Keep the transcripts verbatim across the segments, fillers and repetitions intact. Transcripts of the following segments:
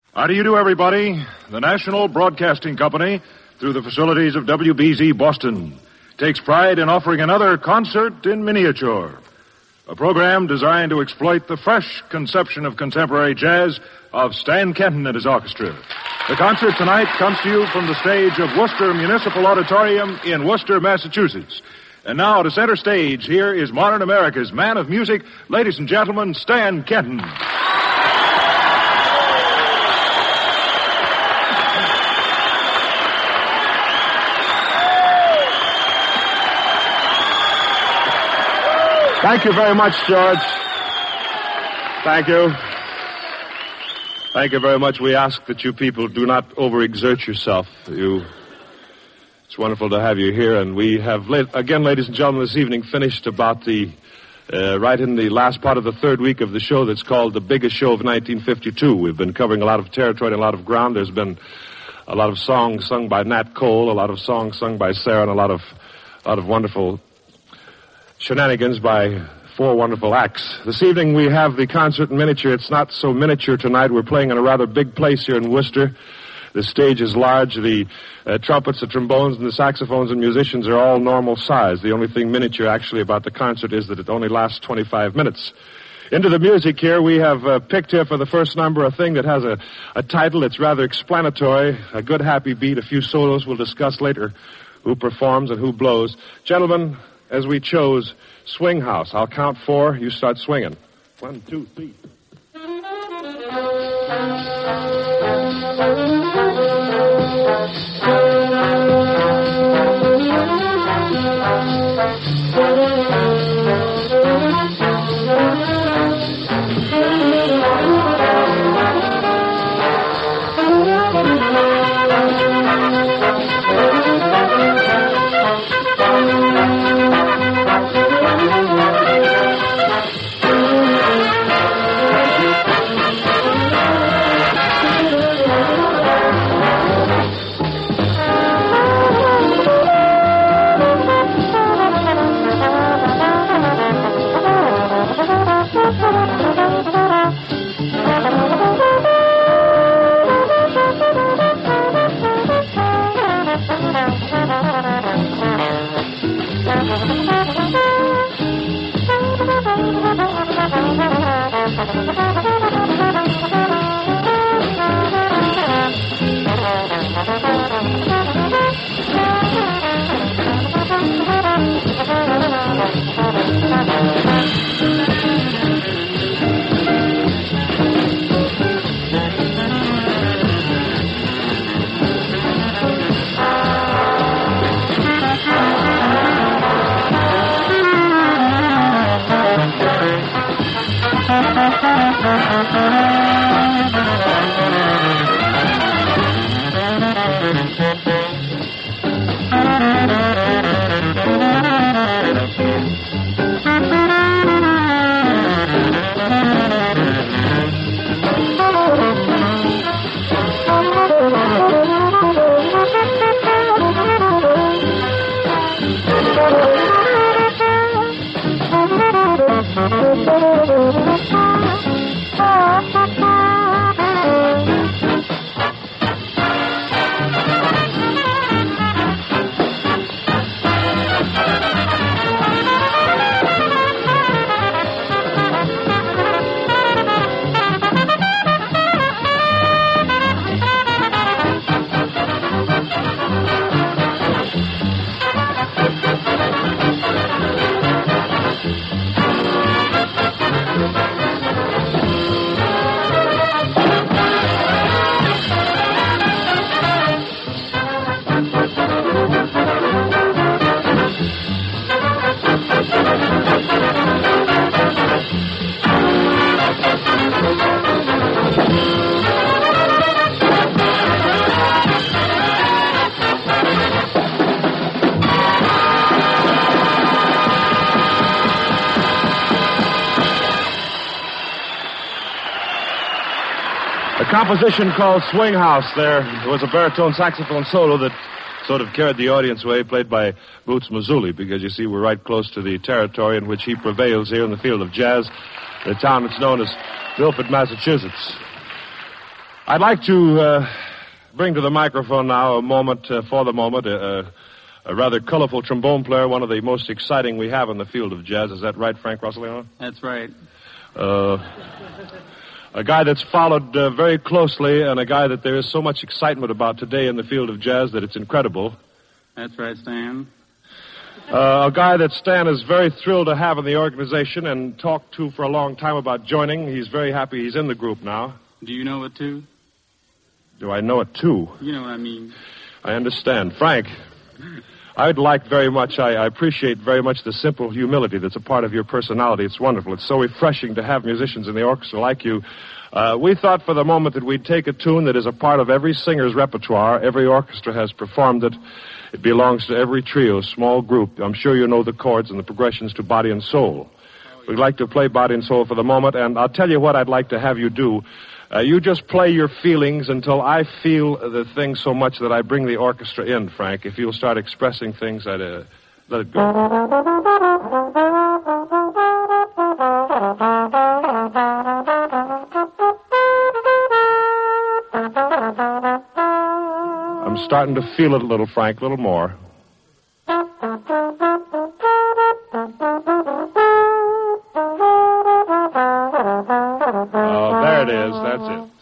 How do you do, everybody? The National Broadcasting Company, through the facilities of W B Z Boston, takes pride in offering another concert in miniature, a program designed to exploit the fresh conception of contemporary jazz of Stan Kenton and his orchestra. The concert tonight comes to you from the stage of Worcester Municipal Auditorium in Worcester, Massachusetts. And now, to center stage, here is modern America's man of music, ladies and gentlemen, Stan Kenton. Thank you very much, George. Thank you. Thank you very much. We ask that you people do not overexert yourself. You, it's wonderful to have you here, and we have, again, ladies and gentlemen, this evening finished about the, uh, right in the last part of the third week of the show that's called The Biggest Show of nineteen fifty-two. We've been covering a lot of territory and a lot of ground. There's been a lot of songs sung by Nat Cole, a lot of songs sung by Sarah, and a lot of, a lot of wonderful shenanigans by four wonderful acts. This evening we have the concert in miniature. It's not so miniature tonight. We're playing in a rather big place here in Worcester. The stage is large. The uh, trumpets, the trombones, and the saxophones and musicians are all normal size. The only thing miniature actually about the concert is that it only lasts twenty-five minutes. Into the music here, we have uh, picked here for the first number a thing that has a, a title that's rather explanatory, a good happy beat, a few solos. We'll discuss later who performs and who blows. Gentlemen, as we chose Swing House. I'll count four. You start swinging. One, two, three. Composition called Swing House. There was a baritone saxophone solo that sort of carried the audience away, played by Boots Mazzulli, because you see we're right close to the territory in which he prevails here in the field of jazz, the town that's known as Milford, Massachusetts. I'd like to uh, bring to the microphone now a moment, uh, for the moment, uh, a rather colorful trombone player, one of the most exciting we have in the field of jazz. Is that right, Frank Rossellino? That's right. Uh, a guy that's followed uh, very closely, and a guy that there is so much excitement about today in the field of jazz that it's incredible. That's right, Stan. Uh, a guy that Stan is very thrilled to have in the organization and talked to for a long time about joining. He's very happy he's in the group now. Do you know it, too? Do I know it, too? You know what I mean. I understand. Frank, I'd like very much, I, I appreciate very much the simple humility that's a part of your personality. It's wonderful. It's so refreshing to have musicians in the orchestra like you. Uh, we thought for the moment that we'd take a tune that is a part of every singer's repertoire. Every orchestra has performed it. It belongs to every trio, small group. I'm sure you know the chords and the progressions to Body and Soul. We'd like to play Body and Soul for the moment, and I'll tell you what I'd like to have you do. Uh, you just play your feelings until I feel the thing so much that I bring the orchestra in, Frank. If you'll start expressing things, I'd uh, let it go. I'm starting to feel it a little, Frank, a little more. Oh, there it is. That's it.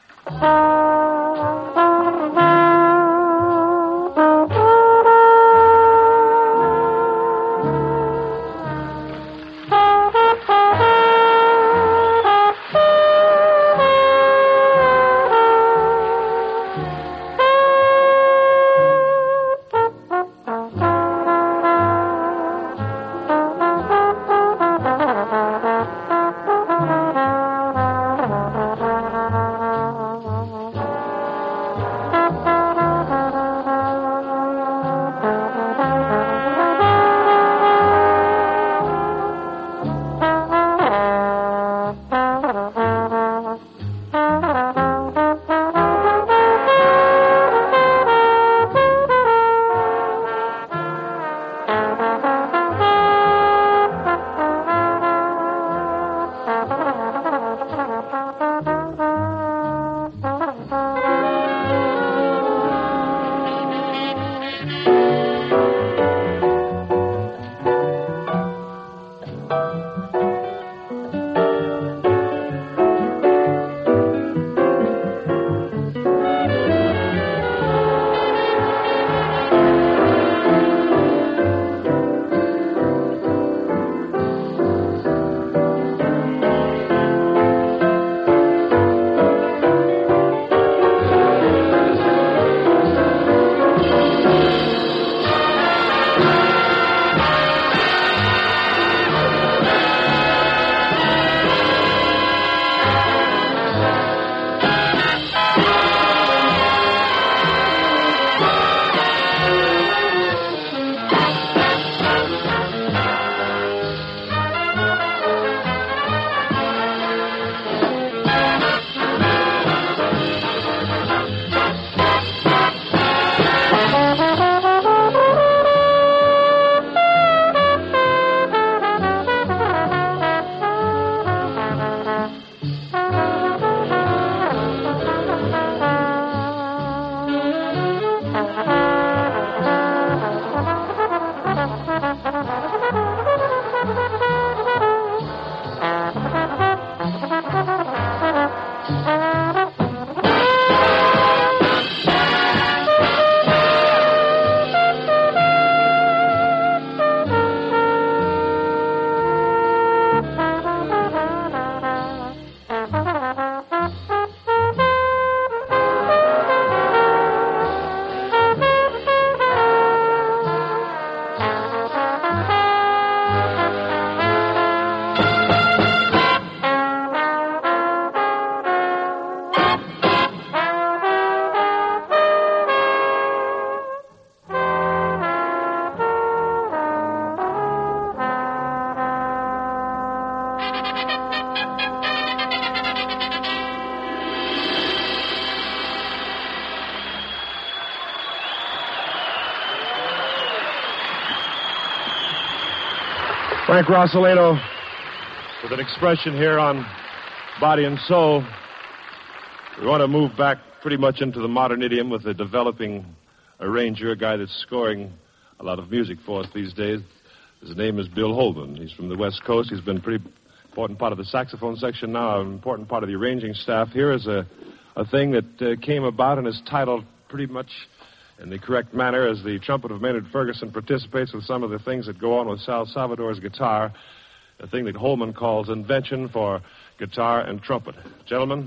Frank Rossellino with an expression here on Body and Soul. We want to move back pretty much into the modern idiom with a developing arranger, a guy that's scoring a lot of music for us these days. His name is Bill Holman. He's from the West Coast. He's been a pretty important part of the saxophone section now, an important part of the arranging staff. Here is a, a thing that uh, came about and is titled pretty much in the correct manner as the trumpet of Maynard Ferguson participates with some of the things that go on with Sal Salvador's guitar, a thing that Holman calls invention for guitar and trumpet. Gentlemen.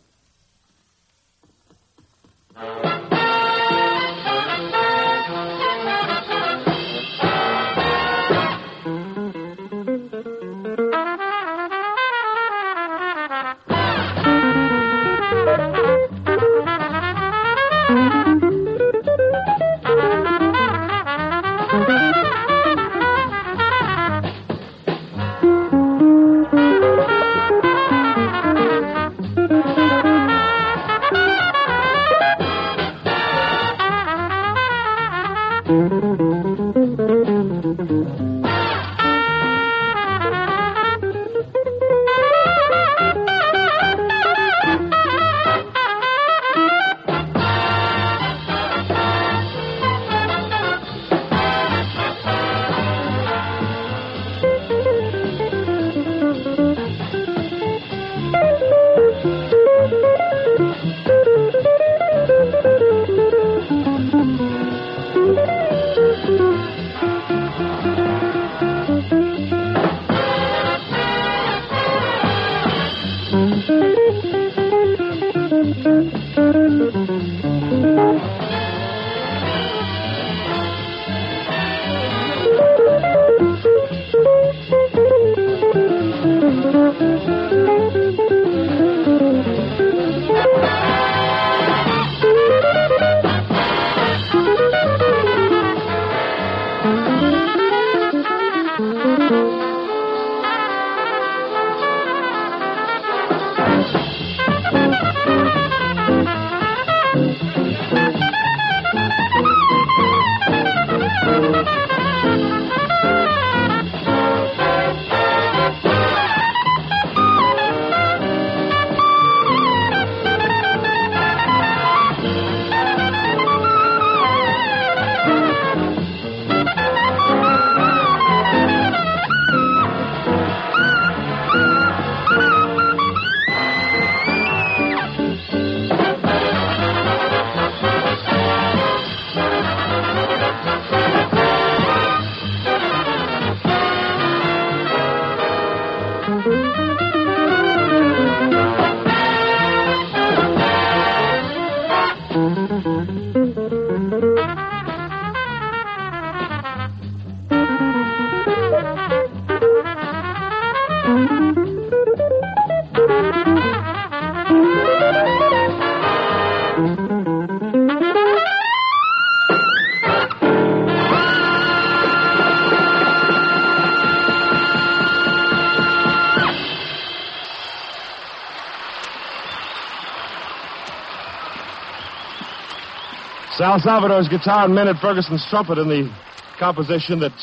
Sal Salvador's guitar and Maynard Ferguson's trumpet in the composition that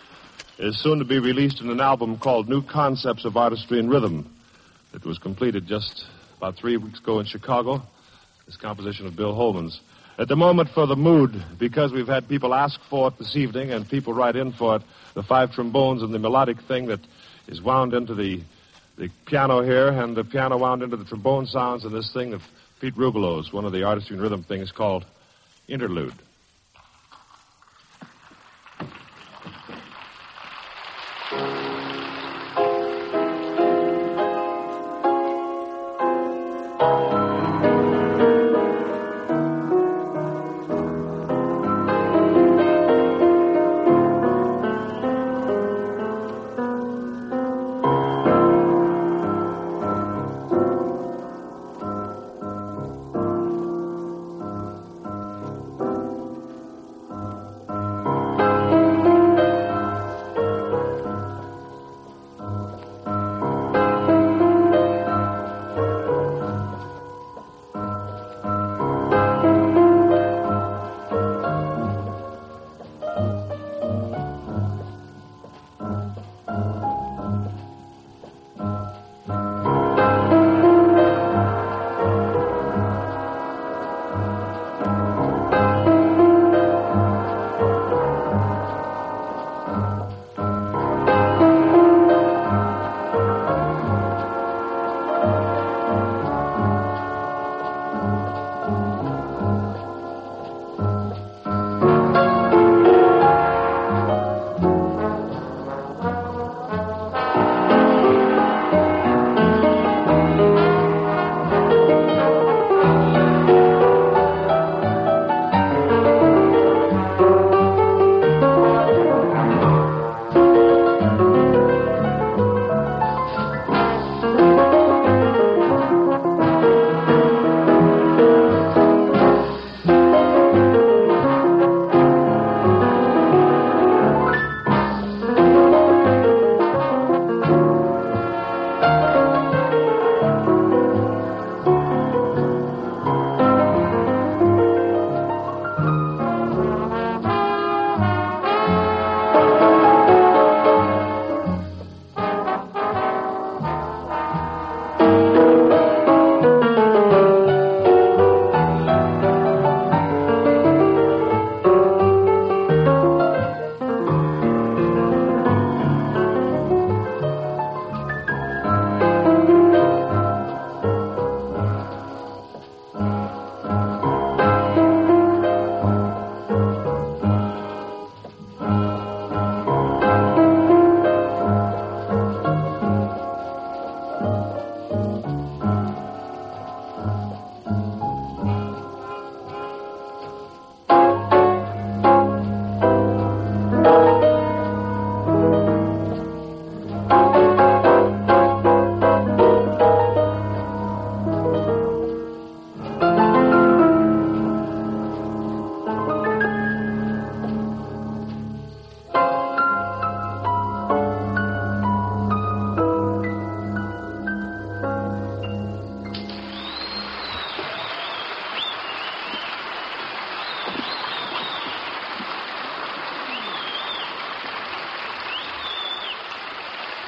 is soon to be released in an album called New Concepts of Artistry and Rhythm. It was completed just about three weeks ago in Chicago. This composition of Bill Holman's. At the moment for the mood, because we've had people ask for it this evening and people write in for it, the five trombones and the melodic thing that is wound into the, the piano here and the piano wound into the trombone sounds and this thing of Pete Rubelo's, one of the artistry and rhythm things called Interlude.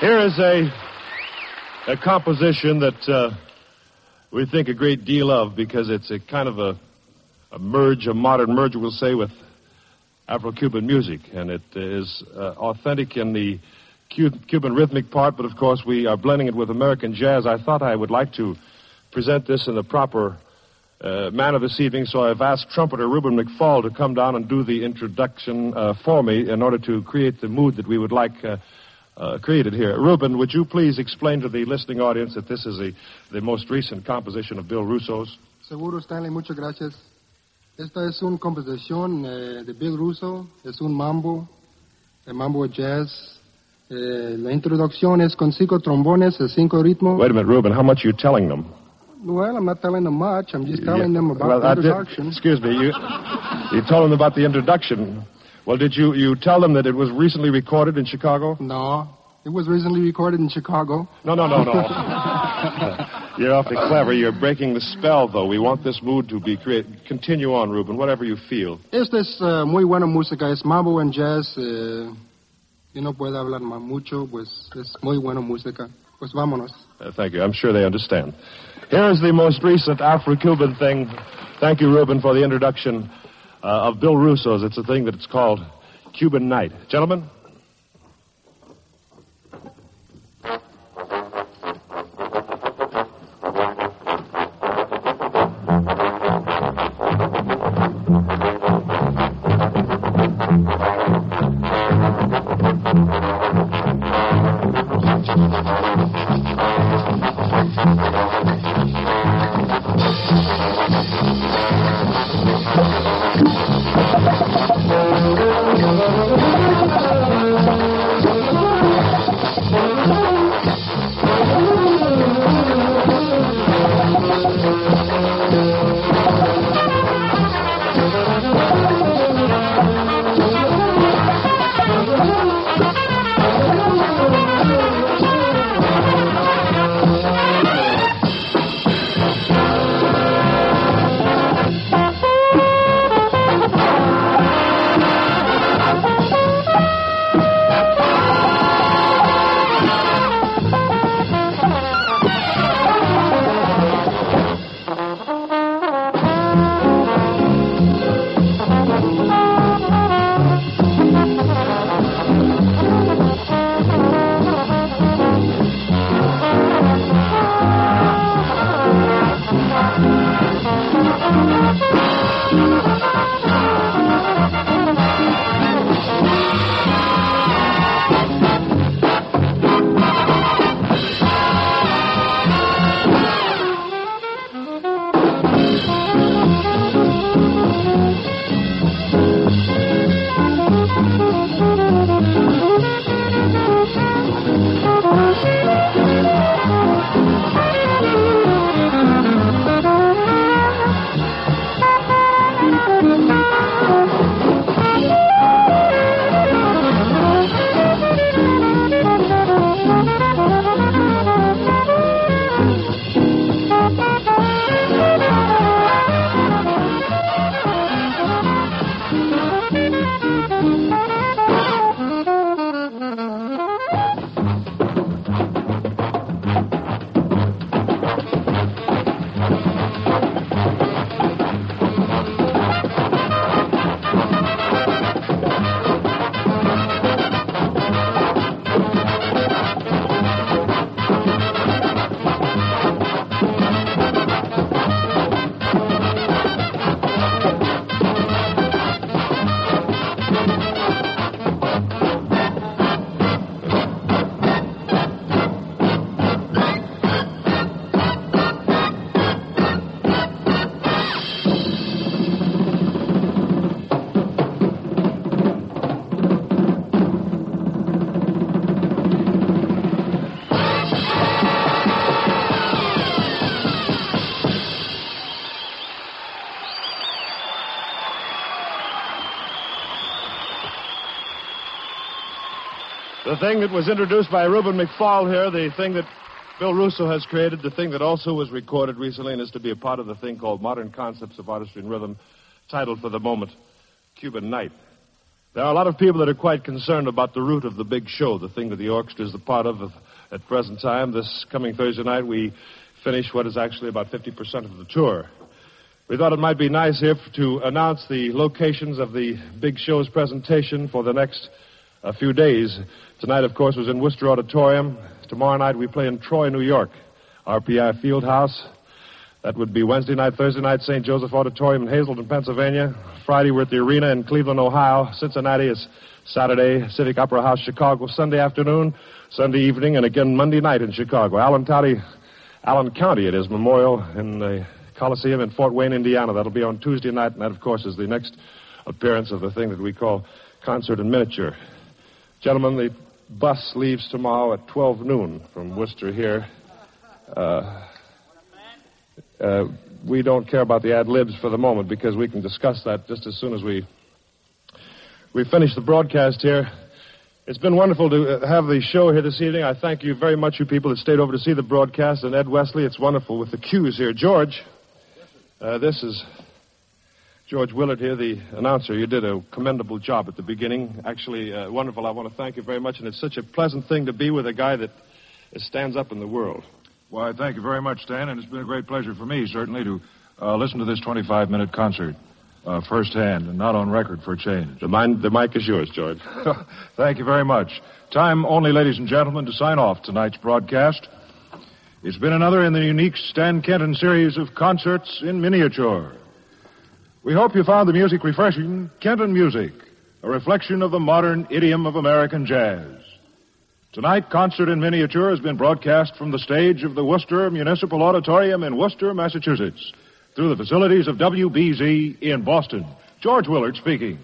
Here is a, a composition that uh, we think a great deal of because it's a kind of a, a merge, a modern merge, we'll say, with Afro-Cuban music. And it is uh, authentic in the Cuban rhythmic part, but of course we are blending it with American jazz. I thought I would like to present this in the proper uh, manner this evening, so I've asked trumpeter Reuben McFall to come down and do the introduction uh, for me in order to create the mood that we would like uh, uh, created here. Reuben, would you please explain to the listening audience that this is the, the most recent composition of Bill Russo's? Seguro, Stanley, muchas gracias. Esta es una composición eh, de Bill Russo, es un mambo, el mambo jazz. Eh, la introducción es con cinco trombones, el cinco ritmos. Wait a minute, Reuben, how much are you telling them? Well, I'm not telling them much. I'm just telling yeah. them about well, the did, introduction. excuse me, you, you told them about the introduction. Well, did you, you tell them that it was recently recorded in Chicago? No, it was recently recorded in Chicago. No, no, no, no. You're awfully clever. You're breaking the spell, though. We want this mood to be created. Continue on, Reuben, whatever you feel. Esta es uh, muy buena música. Es mambo and jazz. Uh, Si no puede hablar más mucho, pues es muy buena música. Pues vámonos. Uh, thank you. I'm sure they understand. Here is the most recent Afro-Cuban thing. Thank you, Reuben, for the introduction uh, of Bill Russo's. It's a thing that it's called Cuban Night. Gentlemen? The thing that was introduced by Reuben McFall here, the thing that Bill Russo has created, the thing that also was recorded recently and is to be a part of the thing called Modern Concepts of Artistry and Rhythm, titled for the moment, Cuban Night. There are a lot of people that are quite concerned about the route of the big show, the thing that the orchestra is a part of at present time. This coming Thursday night, we finish what is actually about fifty percent of the tour. We thought it might be nice here to announce the locations of the big show's presentation for the next uh, few days. Tonight, of course, was in Worcester Auditorium. Tomorrow night, we play in Troy, New York, R P I Fieldhouse. That would be Wednesday night, Thursday night, Saint Joseph Auditorium in Hazleton, Pennsylvania. Friday, we're at the Arena in Cleveland, Ohio. Cincinnati is Saturday, Civic Opera House, Chicago. Sunday afternoon, Sunday evening, and again Monday night in Chicago. Allen County, Allen County it is, Memorial in the Coliseum in Fort Wayne, Indiana. That'll be on Tuesday night, and that, of course, is the next appearance of the thing that we call Concert in Miniature. Gentlemen, the bus leaves tomorrow at twelve noon from Worcester here. Uh, uh, we don't care about the ad-libs for the moment because we can discuss that just as soon as we we finish the broadcast here. It's been wonderful to have the show here this evening. I thank you very much, you people that stayed over to see the broadcast, and Ed Wesley. It's wonderful with the cues here. George, uh, this is George Willard here, the announcer. You did a commendable job at the beginning. Actually, uh, wonderful. I want to thank you very much, and it's such a pleasant thing to be with a guy that stands up in the world. Why, thank you very much, Stan, and it's been a great pleasure for me, certainly, to uh, listen to this twenty-five minute concert uh, firsthand and not on record for a change. The, mind, the mic is yours, George. Thank you very much. Time only, ladies and gentlemen, to sign off tonight's broadcast. It's been another in the unique Stan Kenton series of concerts in miniature. We hope you found the music refreshing. Kenton music, a reflection of the modern idiom of American jazz. Tonight, Concert in Miniature has been broadcast from the stage of the Worcester Municipal Auditorium in Worcester, Massachusetts, through the facilities of W B Z in Boston. George Willard speaking.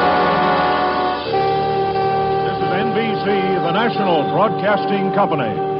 National Broadcasting Company.